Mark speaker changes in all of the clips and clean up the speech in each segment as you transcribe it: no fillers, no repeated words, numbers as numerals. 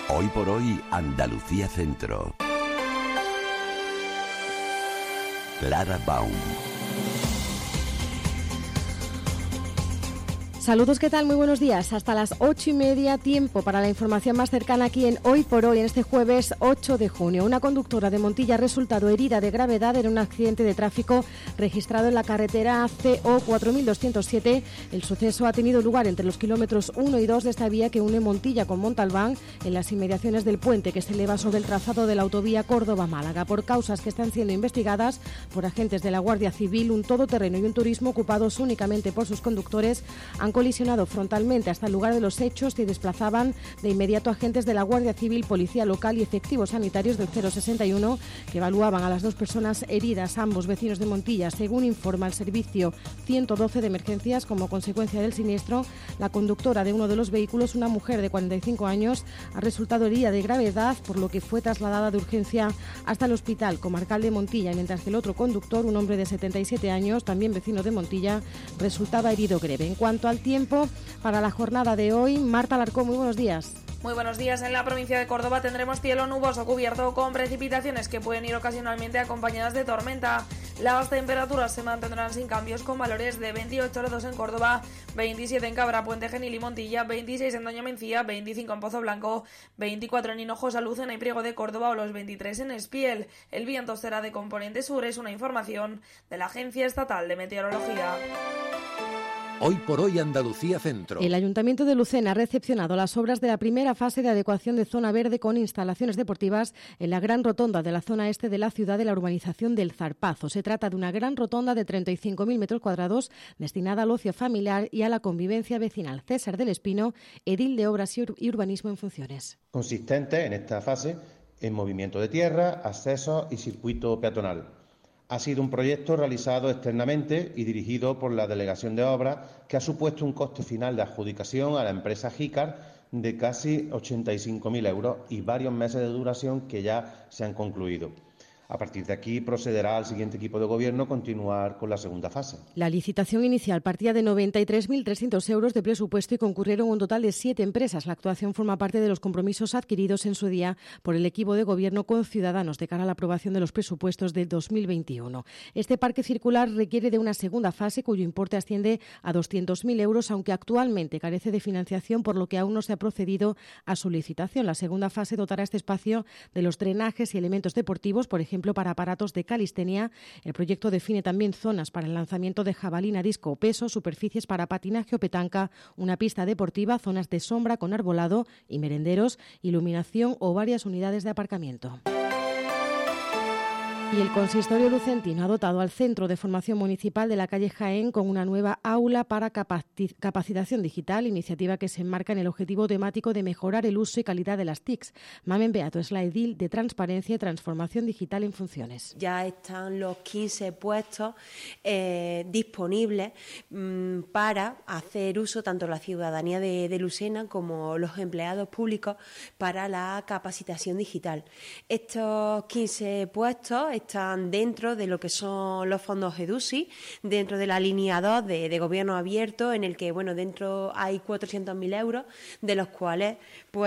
Speaker 1: Hoy por hoy, Andalucía Centro. Clara Baum.
Speaker 2: Saludos, ¿qué tal? Muy buenos días. Hasta las 8:30, tiempo para la información más cercana aquí en Hoy por Hoy, en este jueves 8 de junio. Una conductora de Montilla ha resultado herida de gravedad en un accidente de tráfico registrado en la carretera CO 4207. El suceso ha tenido lugar entre los kilómetros 1 y 2 de esta vía que une Montilla con Montalbán, en las inmediaciones del puente que se eleva sobre el trazado de la autovía Córdoba-Málaga. Por causas que están siendo investigadas por agentes de la Guardia Civil, un todoterreno y un turismo ocupados únicamente por sus conductores han colisionado frontalmente hasta el lugar de los hechos y desplazaban de inmediato agentes de la Guardia Civil, Policía Local y efectivos sanitarios del 061 que evaluaban a las dos personas heridas, ambos vecinos de Montilla. Según informa el servicio 112 de emergencias, como consecuencia del siniestro, la conductora de uno de los vehículos, una mujer de 45 años, ha resultado herida de gravedad, por lo que fue trasladada de urgencia hasta el Hospital Comarcal de Montilla, mientras que el otro conductor, un hombre de 77 años, también vecino de Montilla, resultaba herido grave. En cuanto al tiempo para la jornada de hoy, Marta Alarcón, muy buenos días.
Speaker 3: Muy buenos días. En la provincia de Córdoba tendremos cielo nuboso cubierto con precipitaciones que pueden ir ocasionalmente acompañadas de tormenta. Las temperaturas se mantendrán sin cambios, con valores de 28 grados en Córdoba, 27 en Cabra, Puente Genil y Montilla, 26 en Doña Mencía, 25 en Pozo Blanco, 24 en Hinojosa, Lucena y Priego de Córdoba o los 23 en Espiel. El viento será de componente sur, es una información de la Agencia Estatal de Meteorología.
Speaker 4: Hoy por hoy, Andalucía Centro.
Speaker 2: El Ayuntamiento de Lucena ha recepcionado las obras de la primera fase de adecuación de zona verde con instalaciones deportivas en la gran rotonda de la zona este de la ciudad de la urbanización del Zarpazo. Se trata de una gran rotonda de 35.000 metros cuadrados destinada al ocio familiar y a la convivencia vecinal. César del Espino, edil de Obras y Urbanismo en funciones.
Speaker 5: Consistente en esta fase en movimiento de tierra, accesos y circuito peatonal. Ha sido un proyecto realizado externamente y dirigido por la Delegación de Obras, que ha supuesto un coste final de adjudicación a la empresa Jicar de casi 85.000 euros y varios meses de duración que ya se han concluido. A partir de aquí procederá al siguiente equipo de gobierno continuar con la segunda fase.
Speaker 2: La licitación inicial partía de 93.300 euros de presupuesto y concurrieron un total de 7 empresas. La actuación forma parte de los compromisos adquiridos en su día por el equipo de gobierno con Ciudadanos de cara a la aprobación de los presupuestos de 2021. Este parque circular requiere de una segunda fase cuyo importe asciende a 200.000 euros, aunque actualmente carece de financiación, por lo que aún no se ha procedido a su licitación. La segunda fase dotará este espacio de los drenajes y elementos deportivos, por ejemplo, para aparatos de calistenia. El proyecto define también zonas para el lanzamiento de jabalina, disco o peso, superficies para patinaje o petanca, una pista deportiva, zonas de sombra con arbolado y merenderos, iluminación o varias unidades de aparcamiento. Y el consistorio lucentino ha dotado al Centro de Formación Municipal de la calle Jaén con una nueva aula para capacitación digital, iniciativa que se enmarca en el objetivo temático de mejorar el uso y calidad de las TICs. Mamen Beato es la edil de Transparencia y Transformación Digital en funciones.
Speaker 6: Ya están los 15 puestos disponibles para hacer uso tanto la ciudadanía de Lucena como los empleados públicos para la capacitación digital. Estos 15 puestos están dentro de lo que son los fondos EDUSI, dentro de la línea 2 de gobierno abierto, en el que, dentro hay 400.000 euros, de los cuales,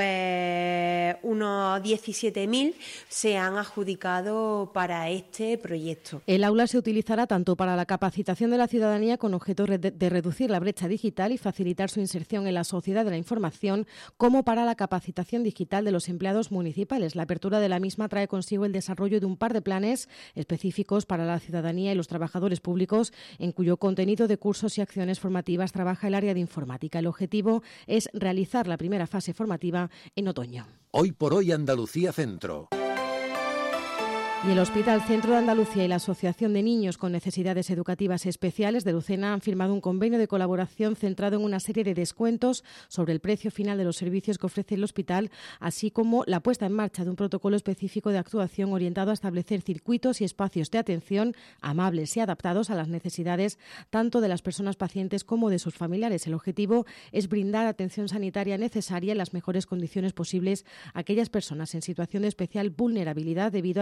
Speaker 6: unos 17.000 se han adjudicado para este proyecto.
Speaker 2: El aula se utilizará tanto para la capacitación de la ciudadanía con objeto de reducir la brecha digital y facilitar su inserción en la sociedad de la información, como para la capacitación digital de los empleados municipales. La apertura de la misma trae consigo el desarrollo de un par de planes específicos para la ciudadanía y los trabajadores públicos, en cuyo contenido de cursos y acciones formativas trabaja el área de informática. El objetivo es realizar la primera fase formativa en otoño.
Speaker 4: Hoy por hoy, Andalucía Centro.
Speaker 2: Y el Hospital Centro de Andalucía y la Asociación de Niños con Necesidades Educativas Especiales de Lucena han firmado un convenio de colaboración centrado en una serie de descuentos sobre el precio final de los servicios que ofrece el hospital, así como la puesta en marcha de un protocolo específico de actuación orientado a establecer circuitos y espacios de atención amables y adaptados a las necesidades tanto de las personas pacientes como de sus familiares. El objetivo es brindar atención sanitaria necesaria en las mejores condiciones posibles a aquellas personas en situación de especial vulnerabilidad debido a su dependencia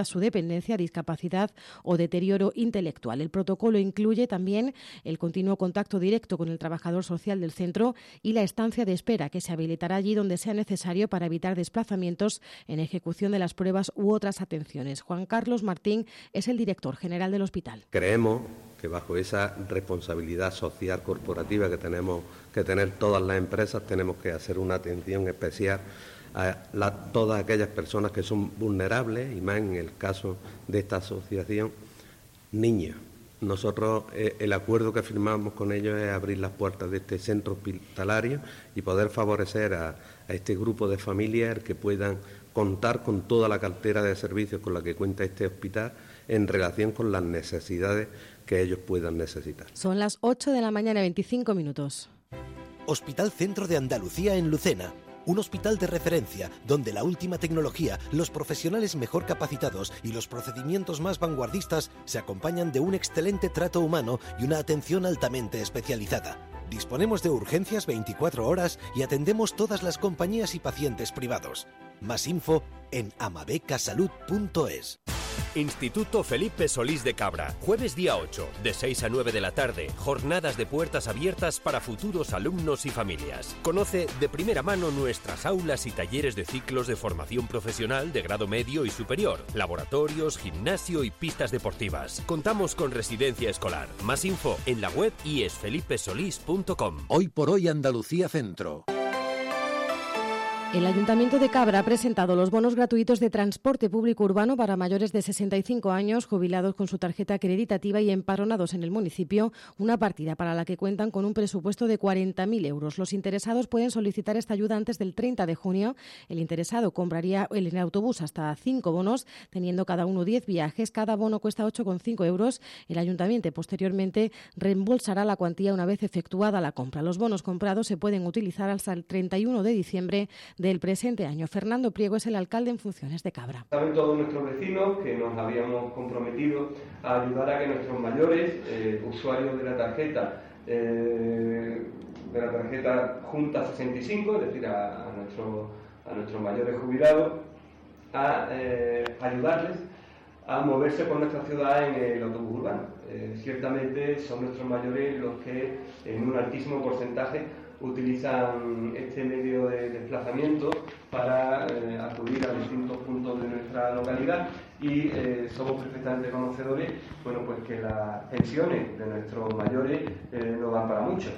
Speaker 2: dependencia, discapacidad o deterioro intelectual. El protocolo incluye también el continuo contacto directo con el trabajador social del centro y la estancia de espera, que se habilitará allí donde sea necesario para evitar desplazamientos en ejecución de las pruebas u otras atenciones. Juan Carlos Martín es el director general del hospital.
Speaker 7: Creemos que bajo esa responsabilidad social corporativa que tenemos que tener todas las empresas, tenemos que hacer una atención especial a todas aquellas personas que son vulnerables, y más en el caso de esta asociación, niños. Nosotros el acuerdo que firmamos con ellos es abrir las puertas de este centro hospitalario y poder favorecer a este grupo de familias que puedan contar con toda la cartera de servicios con la que cuenta este hospital en relación con las necesidades que ellos puedan necesitar.
Speaker 2: Son las 8 de la mañana, 25 minutos.
Speaker 8: Hospital Centro de Andalucía en Lucena. Un hospital de referencia donde la última tecnología, los profesionales mejor capacitados y los procedimientos más vanguardistas se acompañan de un excelente trato humano y una atención altamente especializada. Disponemos de urgencias 24 horas y atendemos todas las compañías y pacientes privados. Más info en amabecasalud.es.
Speaker 9: Instituto Felipe Solís de Cabra, jueves día 8, de 6 a 9 de la tarde, jornadas de puertas abiertas para futuros alumnos y familias. Conoce de primera mano nuestras aulas y talleres de ciclos de formación profesional de grado medio y superior, laboratorios, gimnasio y pistas deportivas. Contamos con residencia escolar. Más info en la web iesfelipesolís.com.
Speaker 4: Hoy por hoy Andalucía Centro.
Speaker 2: El Ayuntamiento de Cabra ha presentado los bonos gratuitos de transporte público urbano para mayores de 65 años, jubilados con su tarjeta acreditativa y empadronados en el municipio, una partida para la que cuentan con un presupuesto de 40.000 euros. Los interesados pueden solicitar esta ayuda antes del 30 de junio. El interesado compraría el autobús hasta 5 bonos, teniendo cada uno 10 viajes. Cada bono cuesta 8,5 euros. El Ayuntamiento posteriormente reembolsará la cuantía una vez efectuada la compra. Los bonos comprados se pueden utilizar hasta el 31 de diciembre del presente año. Fernando Priego es el alcalde en funciones de Cabra.
Speaker 10: Saben todos nuestros vecinos que nos habíamos comprometido a ayudar a que nuestros mayores, usuarios de la tarjeta Junta 65, es decir, a nuestros mayores jubilados, a ayudarles a moverse por nuestra ciudad en el autobús urbano. Ciertamente son nuestros mayores los que en un altísimo porcentaje utilizan este medio de desplazamiento para acudir a distintos puntos de nuestra localidad y somos perfectamente conocedores, pues que las pensiones de nuestros mayores no dan para mucho.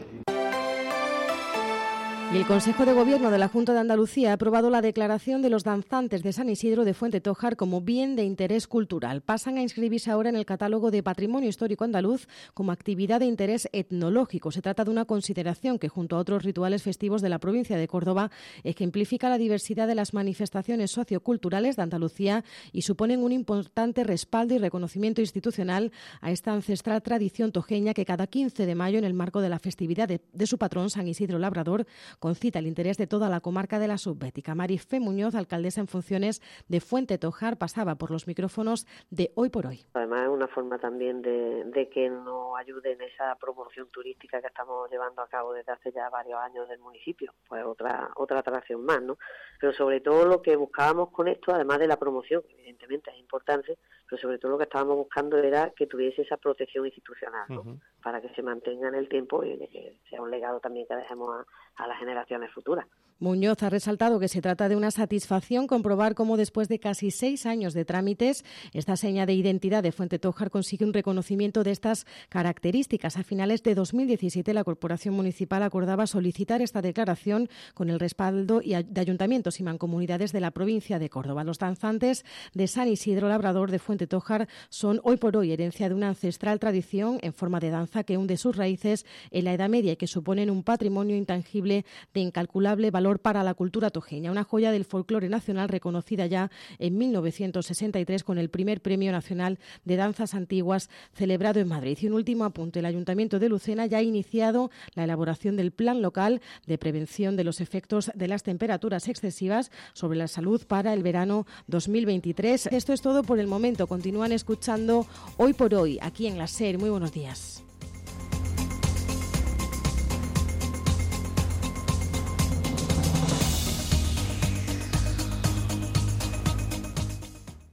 Speaker 2: Y el Consejo de Gobierno de la Junta de Andalucía ha aprobado la declaración de los danzantes de San Isidro de Fuente Tójar como bien de interés cultural. Pasan a inscribirse ahora en el catálogo de Patrimonio Histórico Andaluz como actividad de interés etnológico. Se trata de una consideración que, junto a otros rituales festivos de la provincia de Córdoba, ejemplifica la diversidad de las manifestaciones socioculturales de Andalucía y suponen un importante respaldo y reconocimiento institucional a esta ancestral tradición tojeña que cada 15 de mayo, en el marco de la festividad de su patrón, San Isidro Labrador, concita el interés de toda la comarca de la Subbética. Marifé Muñoz, alcaldesa en funciones de Fuente Tójar, pasaba por los micrófonos de Hoy por Hoy.
Speaker 11: Además es una forma también de que nos ayude en esa promoción turística que estamos llevando a cabo desde hace ya varios años del municipio, pues otra atracción más, ¿no? Pero sobre todo lo que buscábamos con esto, además de la promoción, evidentemente es importante, pero sobre todo lo que estábamos buscando era que tuviese esa protección institucional, ¿no? Para que se mantenga en el tiempo y que sea un legado también que dejemos a las generaciones futuras.
Speaker 2: Muñoz ha resaltado que se trata de una satisfacción comprobar cómo después de casi 6 años de trámites, esta seña de identidad de Fuente Tójar consigue un reconocimiento de estas características. A finales de 2017, la Corporación Municipal acordaba solicitar esta declaración con el respaldo de ayuntamientos y mancomunidades de la provincia de Córdoba. Los danzantes de San Isidro Labrador de Fuente Tójar son hoy por hoy herencia de una ancestral tradición en forma de danza que hunde sus raíces en la Edad Media y que suponen un patrimonio intangible de incalculable valor para la cultura tojeña, una joya del folclore nacional reconocida ya en 1963 con el primer Premio Nacional de Danzas Antiguas celebrado en Madrid. Y un último apunte, el Ayuntamiento de Lucena ya ha iniciado la elaboración del Plan Local de Prevención de los Efectos de las Temperaturas Excesivas sobre la Salud para el verano 2023. Esto es todo por el momento. Continúan escuchando Hoy por Hoy, aquí en la SER. Muy buenos días.